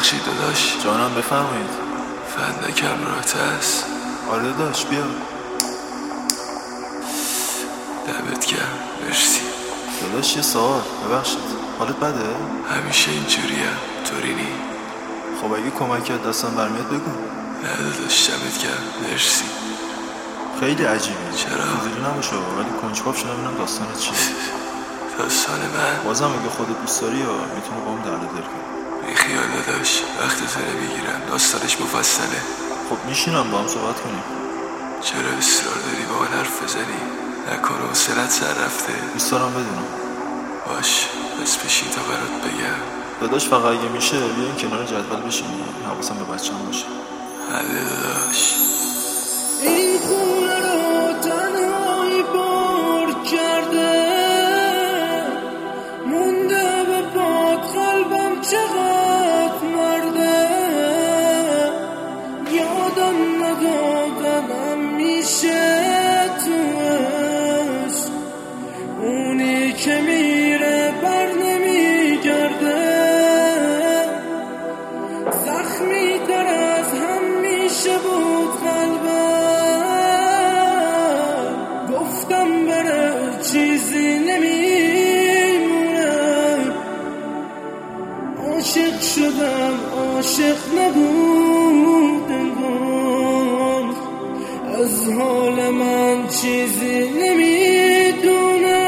ببخشید داداش. جانم بفرمایید. فندکم راحت است. آره داداش بیا. دمت گرم، مرسی. داداش یه سوال، ببخشید حالت بده؟ همیشه اینجوریم، طوری نی؟ خب اگه کمکی دستم برمیاد بگو. نه داداش دمت گرم، مرسی. خیلی عجیبی. چرا؟ اینجوری نباشه ولی کنجکاو شدم ببینم داستانت چیه. داستان من بازم اگه خودت دوست داری یا میتونی با هم درد دل کنی. بی خیال داداش، وقتت نمیگیرم، داستانش مفصله. خب میشینم با هم صحبت کنیم. چرا اصرار داری با من حرف بزنی؟ نکنه حوصله‌ت سر رفته؟ دوست دارم بدونم. باش، پس بشین تا برات بگم. داداش فقط اگه میشه بیاین کنار جدول بشینیم، حواسم به بچه‌م باشه. حله داداش. این خونه رو تنهایی بار کرده، مونده به پاد قلبم چقدر مرده. یادم ندادنم میشه توش، اونی که میره بر نمیگرده. زخمی تر از همیشه بود قلبم، گفتم بره چیزی نمیمونه. عاشق شدم عاشق نبود انگار، از حال من چیزی نمیدونه.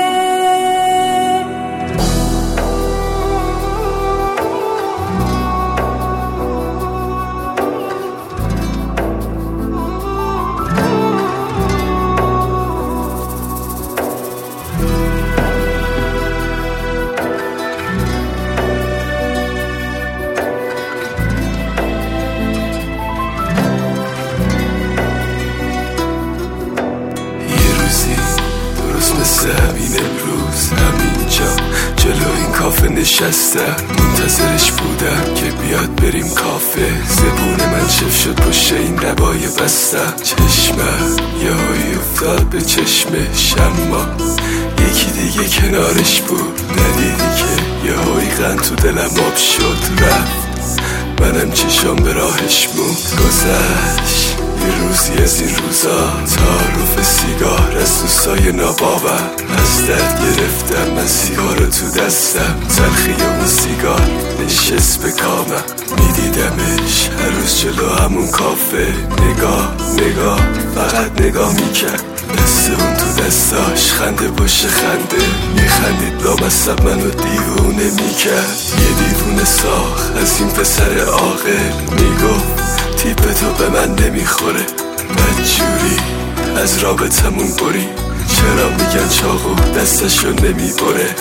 همین امروز همینجا جلو این کافه نشستم، منتظرش بودم که بیاد بریم کافه. زبون من شف شد پشت این لبای بستم، چشمم یهویی افتاد به چشمش، اما یکی دیگه کنارش بود. ندیدی که یهویی قند تو دلم آب شد رفت، منم چشام به راهش موند. گذشت یه روزی از این روزا، تعارف سیگار از دوستای نابابم. از درد گرفتم من سیگار تو دستم، تلخی اون سیگار نشست به کامم. میدیدمش هر روز جلو همون کافه، نگاه فقط نگاه میکرد. دست اون تو دستاش، خنده پشت خنده، میخندید لامصب منو دیوونه میکرد. یه دیوونه ساخت از این پسر عاقل، میگفت تیپ تو به من نمیخوره. بدجوری از رابطمون بری، چرا میگن چاقو دستشو نمیبره.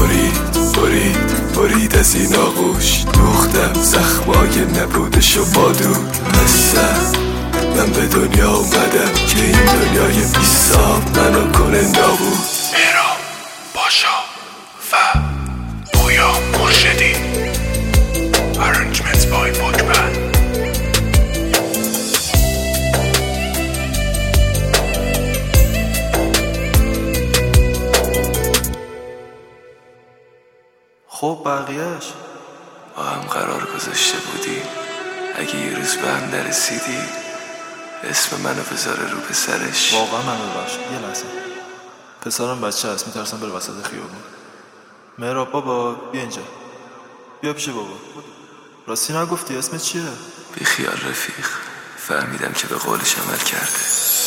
برید از این آغوش، دوختم زخمای نبودشو بادود. هستم من به دنیا اومدم که این دنیای بی‌صاف منو کنه نابود. مهراب پاشا و بویا مرشدی، Arrangements by Butman. خب بقیهش با هم قرار گذاشته بودیم اگه یه روز به هم نرسیدی اسم منو بذاره رو پسرش. واقعا من ببخش. یه لحظه، پسرم بچه هست، میترسم بره وسط خیابون. مهراب بابا بیا اینجا، بیا پیش بابا. راستی نگفتی اسمت چیه؟ بی خیال رفیق، فهمیدم که به قولش عمل کرده.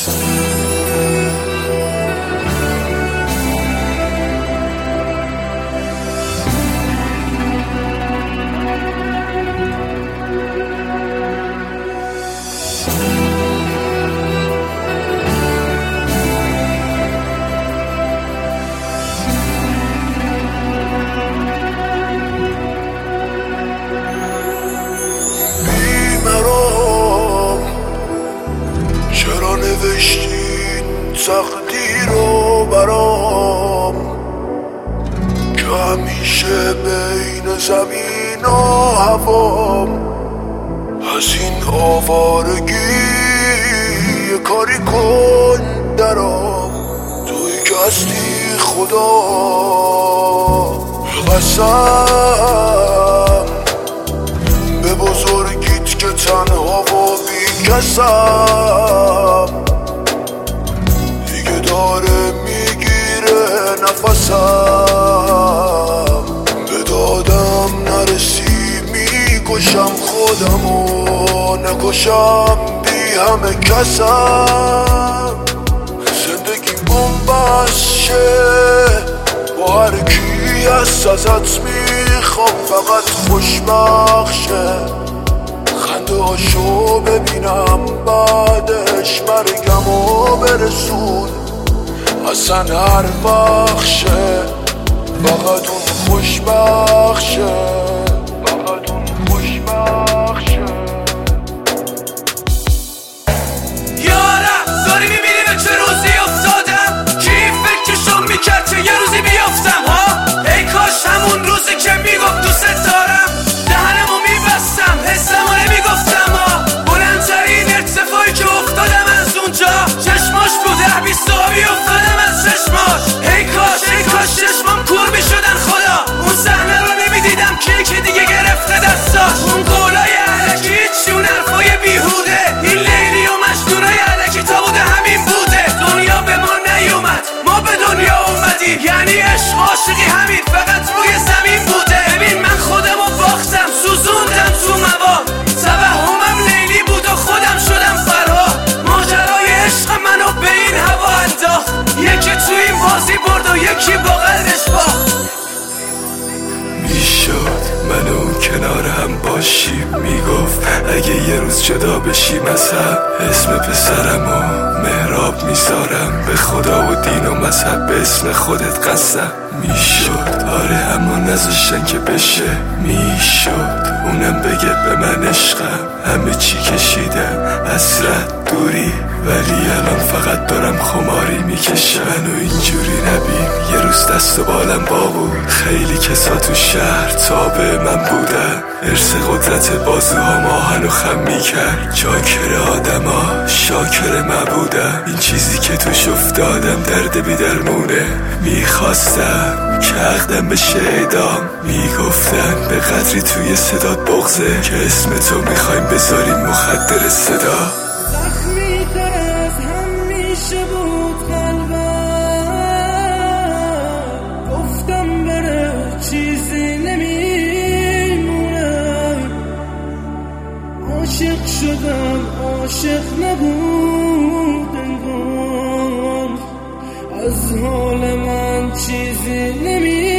تقدیر رو برام که همیشه بین زمین و هوام، از این آوارگی یه کاری کن درام. توی که هستی خدا قسم به کسم دیگه داره میگیره نفسم به دادم نرسی میکشم خودمو نکشم بی همه کسم زندگی بومبست شه با هر کی هست ازت میخوام فقط خوشبخت شه خنده هاشو ببینم بعدش مرگمو برسون اصلا هر وقت شه فقط اون خوشبخت شه فقط اون خوشبخت شه یارم داری میبینی به چه روزی افتادم کی فکرشو میکرد که یه روزی بیافتم ها ای کاش همون روزی که میگفت دوست دارم دهنمو میبستم حسمو نمیگفتم ها بلندترین ارتفاعی که افتادم از اونجا چشماش بود 20 افتادم از چشماش ای کاش چشمام کور میشدن خدا اون صحنه رو نمیدیدم که دیگه گرفته دستاش اون قولای علکی چی اون حرفای بیهوده این لیلی و مجنونای علکی تا بوده همین بوده دنیا به ما نیومد ما به دنیا اومدیم یعنی عشق عاشقی همین فقط روی زمین بوده ببین من خودمو باختم سوزوندم تو مواد توهمم لیلی بود و خودم شدم فرهاد ماجرای عشق منو به این هوا انداخت یکی تو این بازی برد و یکی با قلبش باخت میشد من و اون کنار هم باشیم میگفت اگه یه روز جدا بشیم از هم اسم پسرمو مهراب میذارم به خدا و دین و مذهب به اسم خودت قسم میشد آره اما نذاشتن که بشه میشد اونم بگه به من عشقم همه چی کشیدم حسرت دوری ولی الان فقط دارم خماری میکشم منو اینجوری نبین یه روز دست و بالم با بود خیلی کسا تو شهر تابع من بودن ارث قدرت بازوهام آهن و خم میکرد چاکر آدما شاکر مبودم این چیزی که توش افتادم درد بی درمونه میخواستم که عقدم بشه اعدام میگفتن به قدری توی صدات بغزه که اسم تو میخوایم بذاریم مخدر صدا زخمی تر از همیشه بود قلبم گفتم بره چیزی نمیمونه عاشق شدم عاشق نبود انگار از حال من چیزی نمیمونه